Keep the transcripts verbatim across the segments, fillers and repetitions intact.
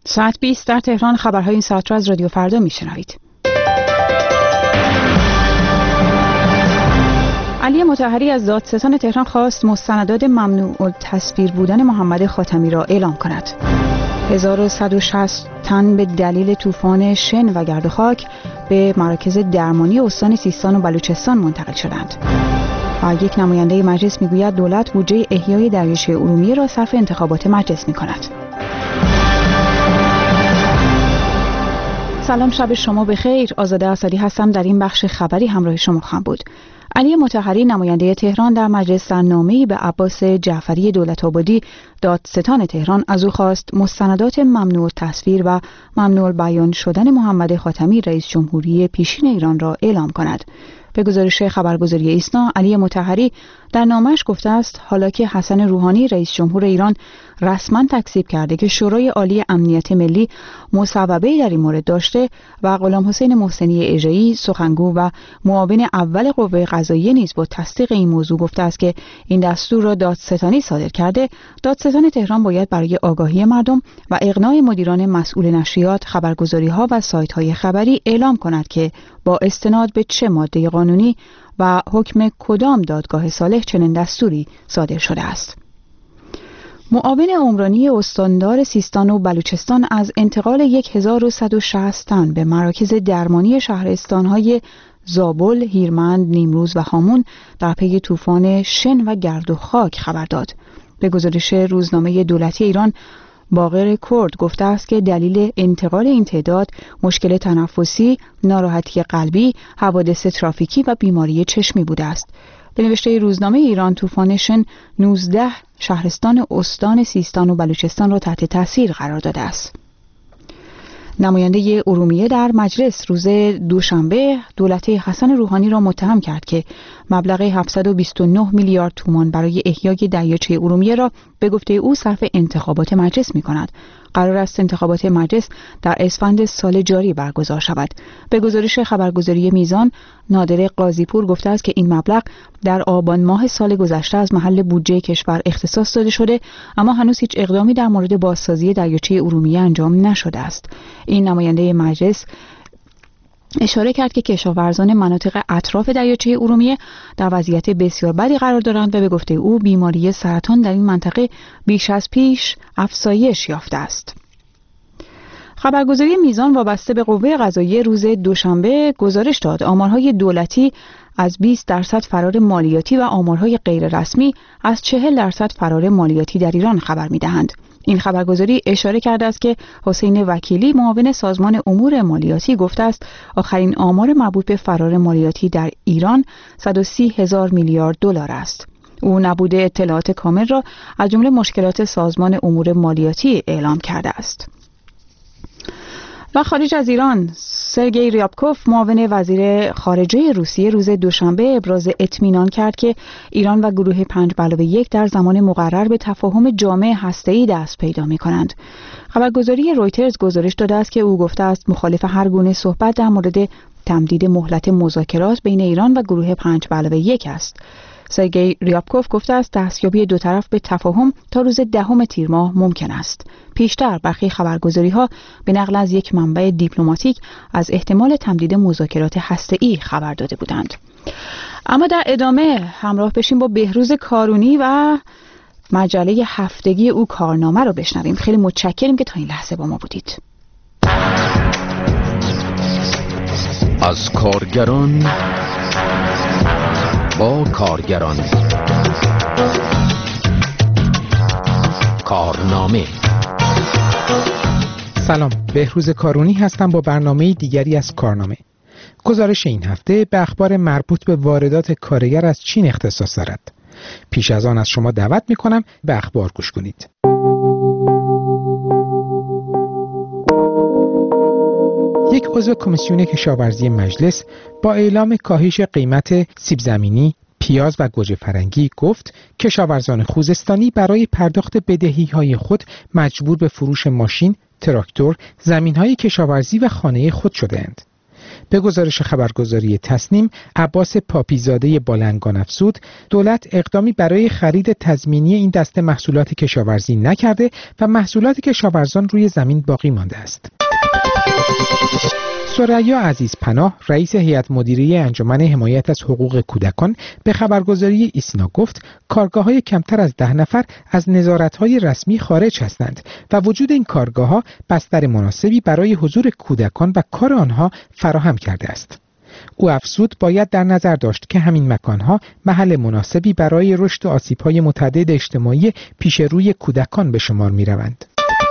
ساعت بیست در تهران. خبرهای این ساعت را از رادیو فردا میشنوید. علی مطهری از دادستان تهران خواست مستندات ممنوع التصویر بودن محمد خاتمی را اعلام کند. هزار و صد و شصت تن به دلیل طوفان شن و گرد و خاک به مراکز درمانی استان سیستان و بلوچستان منتقل شدند. و یک نماینده مجلس میگوید دولت بودجه احیای دریاچه ارومیه را صرف انتخابات مجلس میکند. سلام، شب شما بخیر. آزاده اسدی هستم. در این بخش خبری همراه شما خواهم بود. علی مطهری نماینده تهران در مجلس در نامه‌ای به عباس جعفری دولت‌آبادی دادستان تهران از او خواست مستندات ممنوع تصویر و ممنوع بیان شدن محمد خاتمی رئیس جمهوری پیشین ایران را اعلام کند. به گزارش خبرگزاری ایسنا، علی مطهری در نامه‌اش گفته است حالا که حسن روحانی رئیس جمهور ایران رسما تکذیب کرده که شورای عالی امنیت ملی مصوبه‌ای در این مورد داشته و غلام حسین محسنی اژه‌ای سخنگو و معاون اول قوه قضاییه نیز با تصدیق این موضوع گفته است که این دستور را دادستانی صادر کرده، دادستان تهران باید برای آگاهی مردم و اقناع مدیران مسئول نشریات، خبرگزاری‌ها و سایت‌های خبری اعلام کند که با استناد به چه ماده قانونی و حکم کدام دادگاه صالح چنین دستوری صادر شده است. معاون عمرانی استاندار سیستان و بلوچستان از انتقال هزار و صد و شصت تن به مراکز درمانی شهرستان‌های زابل، هیرمند، نیمروز و هامون در پی طوفان شن و گرد و خاک خبر داد. به گزارش روزنامه دولتی ایران، باقر کرد گفته است که دلیل انتقال این تعداد مشکل تنفسی، ناراحتی قلبی، حوادث ترافیکی و بیماری چشمی بوده است. به نوشته روزنامه ایران، طوفان شن نوزده شهرستان استان سیستان و بلوچستان را تحت تاثیر قرار داده است. نماینده ارومیه در مجلس روز دوشنبه دولت حسن روحانی را متهم کرد که مبلغ هفتصد و بیست و نه میلیارد تومان برای احیای دریاچه ارومیه را به گفته او صرف انتخابات مجلس می کند. قرار است انتخابات مجلس در اسفند سال جاری برگزار شود. به گزارش خبرگزاری میزان، نادر قاضی‌پور گفته است که این مبلغ در آبان ماه سال گذشته از محل بودجه کشور اختصاص داده شده، اما هنوز هیچ اقدامی در مورد بازسازی دریاچه ارومیه انجام نشده است. این نماینده مجلس اشاره کرد که کشاورزان مناطق اطراف دریاچه ارومیه در وضعیت بسیار بدی قرار دارند و به گفته او بیماری سرطان در این منطقه بیش از پیش افزایش یافته است. خبرگزاری میزان وابسته به قوه قضاییه روز دوشنبه گزارش داد آمارهای دولتی از بیست درصد فرار مالیاتی و آمارهای غیر رسمی از چهل درصد فرار مالیاتی در ایران خبر می‌دهند. این خبرگزاری اشاره کرده است که حسین وکیلی معاون سازمان امور مالیاتی گفته است آخرین آمار مربوط به فرار مالیاتی در ایران صد و سی هزار میلیارد دلار است. او نبوده اطلاعات کامل را از جمله مشکلات سازمان امور مالیاتی اعلام کرده است. و خارج از ایران، سرگئی ریابکوف معاون وزیر خارجه روسیه روز دوشنبه ابراز اطمینان کرد که ایران و گروه پنج به علاوه یک در زمان مقرر به تفاهم جامع هسته‌ای دست پیدا می‌کنند. خبرگزاری رویترز گزارش داده است که او گفته است مخالف هر گونه صحبت در مورد تمدید مهلت مذاکرات بین ایران و گروه پنج به علاوه یک است. سرگئی ریابکوف گفته است دستیابی دو طرف به تفاهم تا روز دهم تیر ماه ممکن است. پیشتر برخی خبرگزاری‌ها به نقل از یک منبع دیپلماتیک از احتمال تمدید مذاکرات هسته‌ای خبر داده بودند. اما در ادامه همراه بشیم با بهروز کارونی و مجله هفتگی او کارنامه رو بشنویم. خیلی متشکریم که تا این لحظه با ما بودید. از کارگران با کارگران، کارنامه. سلام، بهروز کارونی هستم با برنامه دیگری از کارنامه. گزارش این هفته به اخبار مربوط به واردات کارگر از چین اختصاص دارد. پیش از آن از شما دعوت می‌کنم به اخبار گوش کنید. یک عضو کمیسیون کشاورزی مجلس با اعلام کاهش قیمت سیب زمینی، پیاز و گوجه فرنگی گفت کشاورزان خوزستانی برای پرداخت بدهی‌های خود مجبور به فروش ماشین، تراکتور، زمین‌های کشاورزی و خانه خود شده‌اند. به گزارش خبرگزاری تصنیم، عباس پاپیزاده بالنگان افزود دولت اقدامی برای خرید تضمینی این دسته محصولات کشاورزی نکرده و محصولات کشاورزان روی زمین باقی مانده است. ثریا عزیزپناه، رئیس هیئت مدیره انجمن حمایت از حقوق کودکان، به خبرگزاری ایسنا گفت کارگاه‌های کمتر از ده نفر از نظارت‌های رسمی خارج هستند و وجود این کارگاه‌ها بستر مناسبی برای حضور کودکان و کار آنها فراهم کرده است. او افزود باید در نظر داشت که همین مکانها محل مناسبی برای رشد و آسیب‌های متعدد اجتماعی پیش روی کودکان به شمار می‌روند.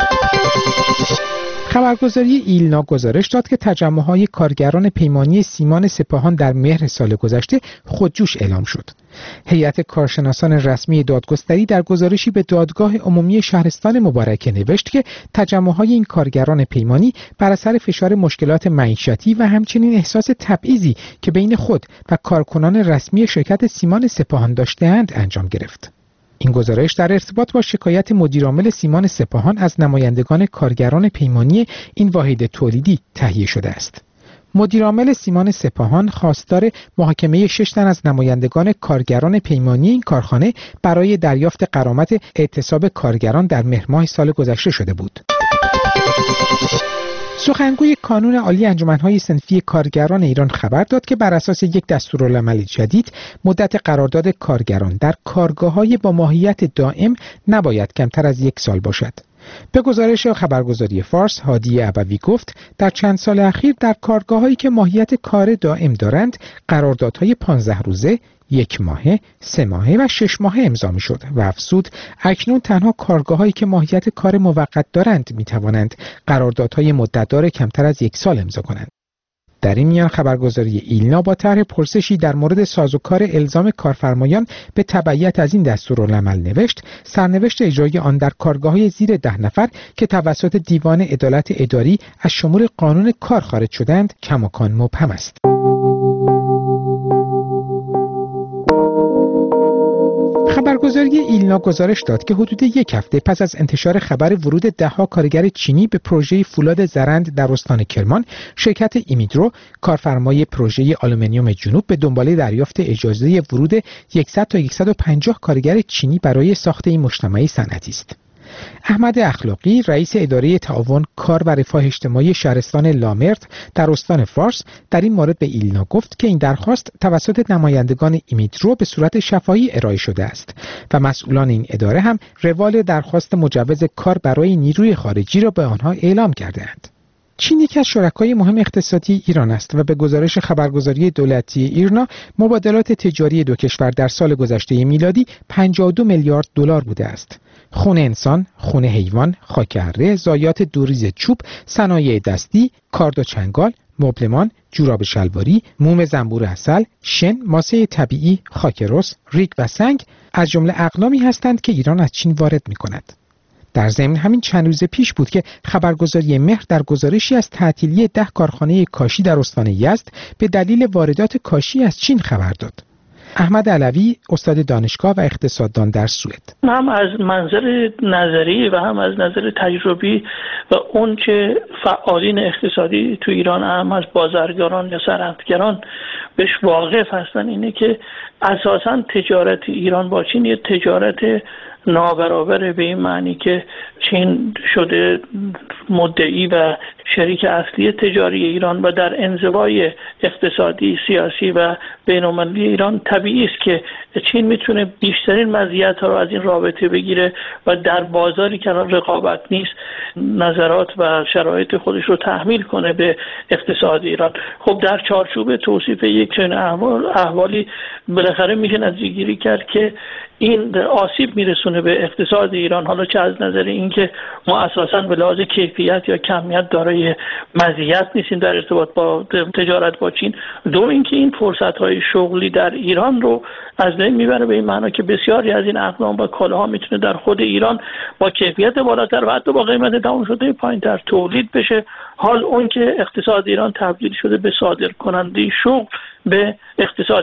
خبرگزاری ایلنا گزارش داد که تجمع‌های کارگران پیمانی سیمان سپاهان در مهر سال گذشته خودجوش اعلام شد. هیئت کارشناسان رسمی دادگستری در گزارشی به دادگاه عمومی شهرستان مبارکه نوشت که تجمع‌های این کارگران پیمانی بر اثر فشار مشکلات معیشتی و همچنین احساس تبعیضی که بین خود و کارکنان رسمی شرکت سیمان سپاهان داشته‌اند انجام گرفت. این گزارش در ارتباط با شکایت مدیرعامل سیمان سپاهان از نمایندگان کارگران پیمانی این واحد تولیدی تهیه شده است. مدیرعامل سیمان سپاهان خواستار محاکمه شش تن از نمایندگان کارگران پیمانی این کارخانه برای دریافت غرامت اعتصاب کارگران در مهر ماه سال گذشته شده بود. سخنگوی کانون عالی انجمن‌های صنفی کارگران ایران خبر داد که بر اساس یک دستورالعمل جدید مدت قرارداد کارگران در کارگاه‌های با ماهیت دائم نباید کمتر از یک سال باشد. به گزارش خبرگزاری فارس، هادی ابوی گفت در چند سال اخیر در کارگاه‌هایی که ماهیت کار دائم دارند قراردادهای پانزده روزه، یک ماهه، سه ماهه و شش ماهه امضا می شد و افزود اکنون تنها کارگاه‌هایی که ماهیت کار موقت دارند می توانند قراردادهای مدتدار کمتر از یک سال امضا کنند. در این میان خبرگزاری ایلنا با طرح پرسشی در مورد سازوکار الزام کارفرمایان به تبعیت از این دستورالعمل نوشت سرنوشت اجرای آن در کارگاه‌های زیر ده نفر که توسط دیوان عدالت اداری از شمول قانون کار خارج شدند کماکان مبهم است. خبرگزاری ایلنا گزارش داد که حدود یک هفته پس از انتشار خبر ورود ده‌ها کارگر چینی به پروژه فولاد زرند در استان کرمان، شرکت ایمیدرو کارفرمای پروژه آلومینیوم جنوب به دنبال دریافت اجازه ورود صد تا صد و پنجاه کارگر چینی برای ساخت این مجتمع صنعتی است. احمد اخلاقی، رئیس اداره تعاون کار و رفاه اجتماعی شهرستان لامرت در استان فارس، در این مورد به ایلنا گفت که این درخواست توسط نمایندگان ایمیدرو به صورت شفاهی ارائه شده است و مسئولان این اداره هم روال درخواست مجوز کار برای نیروی خارجی را به آنها اعلام کرده‌اند. چین یکی از شرکای مهم اقتصادی ایران است و به گزارش خبرگزاری دولتی ایرنا مبادلات تجاری دو کشور در سال گذشته میلادی پنجاه و دو میلیارد دلار بوده است. خون انسان، خون حیوان، خاک اره، ضایعات دوریز چوب، صنایع دستی، کارد و چنگال، مبلمان، جوراب شلواری، موم زنبور عسل، شن، ماسه طبیعی، خاک رس، ریگ و سنگ از جمله اقلامی هستند که ایران از چین وارد می‌کند. در ضمن همین چند روز پیش بود که خبرگزاری مهر در گزارشی از تعطیلی ده کارخانه کاشی در استان یزد به دلیل واردات کاشی از چین خبر داد. احمد علوی، استاد دانشگاه و اقتصاددان در سوئد: هم از منظر نظری و هم از نظر تجربی و اون که فعالین اقتصادی تو ایران هم از بازرگانان یا صنعتگران بهش واقف هستن اینه که اساساً تجارت ایران با چین یه تجارت نابرابره، به این معنی که چین شده مدعی و شریک اصلی تجاری ایران و در انزوای اقتصادی، سیاسی و بین‌المللی ایران طبیعی است که چین میتونه بیشترین مزیت‌ها رو از این رابطه بگیره و در بازاری که رقابت نیست نظرات و شرایط خودش رو تحمیل کنه به اقتصاد ایران. خب در چارچوب توصیف یک چنین احوال احوالی بالاخره میشه نتیجه‌گیری کرد که این آسیب میرسونه به اقتصاد ایران، حالا چه از نظر اینکه ما اساساً به لحاظ کیفیت یا کمیت دارای مزیت نیستیم در ارتباط با تجارت با چین، دو اینکه این فرصت‌های شغلی در ایران رو از بین میبره، به این معنا که بسیاری از این اقلام و کالاها میتونه در خود ایران با کیفیت بالاتر و حتی با قیمت تمام شده پایین‌تر تولید بشه، حال اون که اقتصاد ایران تبدیل شده به صادر کننده شغل به اقتصاد چین.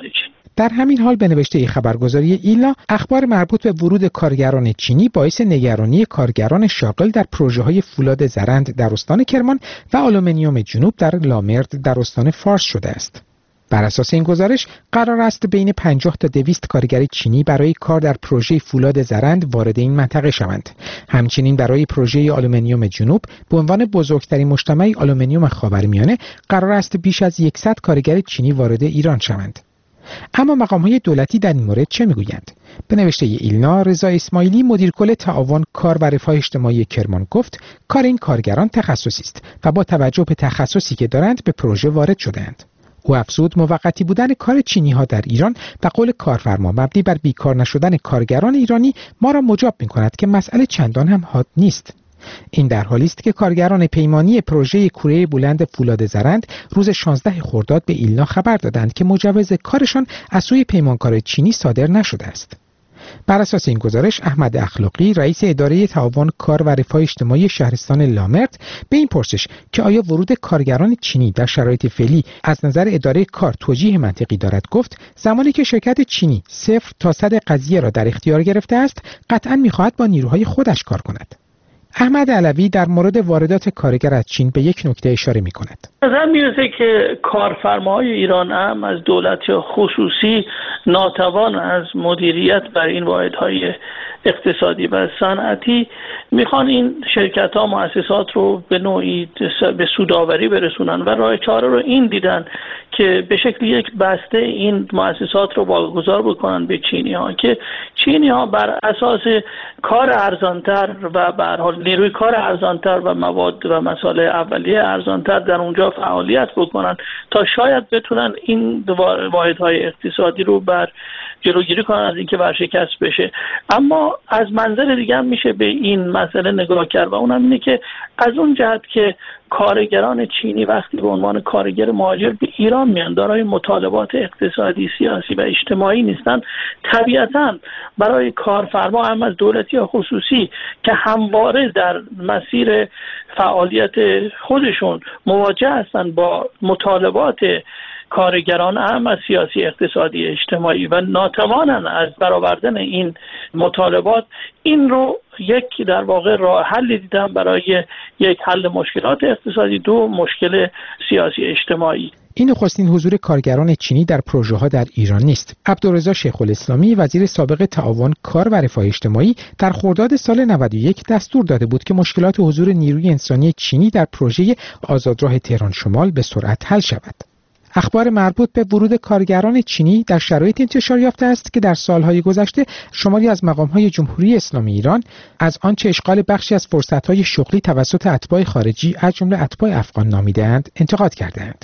در همین حال به نوشته خبرگزاری ایلنا، اخبار مربوط به ورود کارگران چینی باعث نگرانی کارگران شاغل در پروژه‌های فولاد زرند در استان کرمان و آلومینیوم جنوب در لامرد در استان فارس شده است. بر اساس این گزارش قرار است بین پنجاه تا دویست کارگر چینی برای کار در پروژه فولاد زرند وارد این منطقه شوند. همچنین برای پروژه آلومینیوم جنوب به عنوان بزرگترین مجتمع آلومینیوم خاورمیانه قرار است بیش از صد کارگر چینی وارد ایران شوند. اما مقام‌های دولتی در این مورد چه می‌گویند؟ به نوشته ایلنا، رضا اسماعیلی مدیر کل تعاون کار و رفاه اجتماعی کرمان گفت کار این کارگران تخصصی است و با توجه به تخصصی که دارند به پروژه وارد شده‌اند. او افزود موقتی بودن کار چینی‌ها در ایران به قول کارفرما مبنی بر بیکار نشدن کارگران ایرانی ما را مجاب می‌کند که مسئله چندان هم حاد نیست. این در حالی است که کارگران پیمانی پروژه کوره بلند فولاد زرند روز شانزده خرداد به ایلنا خبر دادند که مجوز کارشان از سوی پیمانکار چینی صادر نشده است. بر اساس این گزارش احمد اخلاقی رئیس اداره تعاون کار و رفاه اجتماعی شهرستان لامرد به این پرسش که آیا ورود کارگران چینی در شرایط فعلی از نظر اداره کار توجیه منطقی دارد گفت زمانی که شرکت چینی صفر تا صد قضیه را در اختیار گرفته است قطعاً می‌خواهد با نیروهای خودش کار کند. احمد علوی در مورد واردات کارگر از چین به یک نکته اشاره می‌کند. نظر میرسه که کارفرماهای ایران هم از دولت یا خصوصی ناتوان از مدیریت بر این واحدهای اقتصادی و صنعتی میخوان این شرکت ها مؤسسات رو به نوعی به سودآوری برسونن و راه چاره رو این دیدن که به شکل یک بسته این مؤسسات رو واگذار بکنن به چینی ها که چینی ها بر اساس کار ارزانتر و به هر حال نیروی کار ارزانتر و مواد و مسائل اولیه ارزانتر در اونجا فعالیت بکنن تا شاید بتونن این واحدهای اقتصادی رو بر جلوگیری کنن از اینکه ورشکست بشه. اما از منظر دیگه هم میشه به این مسئله نگاه کرد و اونم اینه که از اون جهت که کارگران چینی وقتی به عنوان کارگر مهاجر به ایران میان دارای مطالبات اقتصادی، سیاسی و اجتماعی نیستن، طبیعتاً برای کارفرما هم از دولتی یا خصوصی که همواره در مسیر فعالیت خودشون مواجه هستن با مطالبات کارگران هم از سیاسی، اقتصادی، اجتماعی و ناتوانن از برآوردن این مطالبات، این رو یک در واقع راه حل دیدن برای یک حل مشکلات اقتصادی، دو مشکل سیاسی اجتماعی. این نخستین حضور کارگران چینی در پروژه‌ها در ایران نیست. عبدالرضا شیخ‌الاسلامی وزیر سابق تعاون کار و رفاه اجتماعی در خرداد سال نود و یک دستور داده بود که مشکلات حضور نیروی انسانی چینی در پروژه آزادراه تهران شمال به سرعت حل شود. اخبار مربوط به ورود کارگران چینی در شرایط انتشار یافته است که در سالهای گذشته شماری از مقام‌های جمهوری اسلامی ایران از آنچه اشغال بخشی از فرصت‌های شغلی توسط اتباع خارجی از جمله اتباع افغان نامیده‌اند انتقاد کرده‌اند.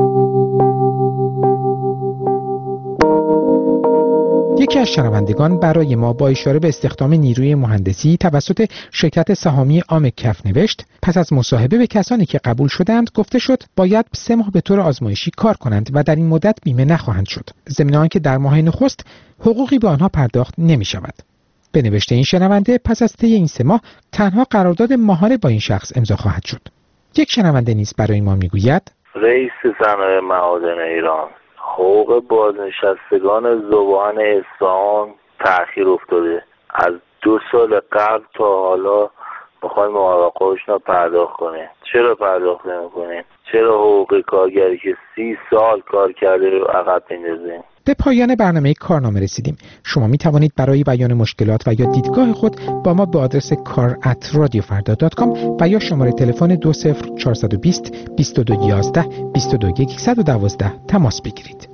یکی از شنوندگان برای ما با اشاره به استخدام نیروی مهندسی توسط شرکت سهامی عام کف نوشت: پس از مصاحبه به کسانی که قبول شدند گفته شد باید سه ماه به طور آزمایشی کار کنند و در این مدت بیمه نخواهند شد، ضمن آنکه در ماه نخست حقوقی به آنها پرداخت نمی شود. به نوشته این شنونده پس از طی این سه ماه تنها قرارداد ماهانه با این شخص امضا خواهد شد. یک شنونده نیز برای ما میگوید: رئیس صنایع معادن ایران، حقوق بازنشستگان ذوبان اصفهان تأخیر افتاده. از دو سال قبل تا حالا میخواین موافقه‌اش رو پرداخت کنه. چرا پرداخت نمی‌کنین؟ چرا حقوق کارگری که سی سال کار کرده رو عقب میندازین؟ به پایان برنامه کارنامه رسیدیم. شما می توانید برای بیان مشکلات و یا دیدگاه خود با ما به آدرس کار ات رادیو فردا دات کام و یا شماره تلفن دو صفر چهار دو صفر بیست و دو یازده بیست و دو صد و دوازده تماس بگیرید.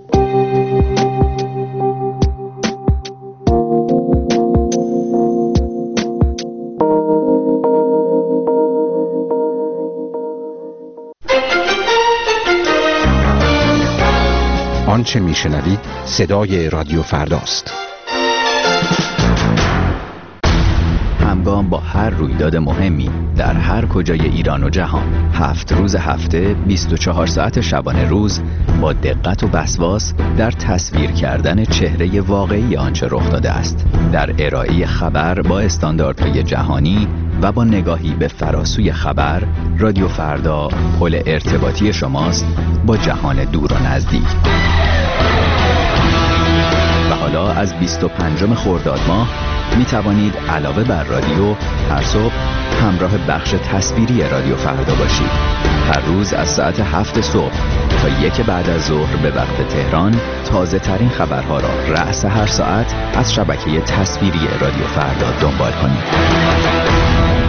آنچه میشنوید صدای رادیو فرداست. همگام با هر رویداد مهمی در هر کجای ایران و جهان، هفت روز هفته، بیست و چهار ساعت شبانه روز، با دقت و وسواس در تصویر کردن چهره واقعی آنچه رخ داده است، در ارائه خبر با استانداردهای جهانی و با نگاهی به فراسوی خبر، رادیو فردا پل ارتباطی شماست با جهان دور و نزدیک. حالا از بیست و پنجم خرداد ماه می توانید علاوه بر رادیو هر صبح همراه بخش تصویری رادیو فردا باشید. هر روز از ساعت هفت صبح تا یک بعد از ظهر به وقت تهران تازه ترین خبرها را رأس هر ساعت از شبکه تصویری رادیو فردا دنبال کنید.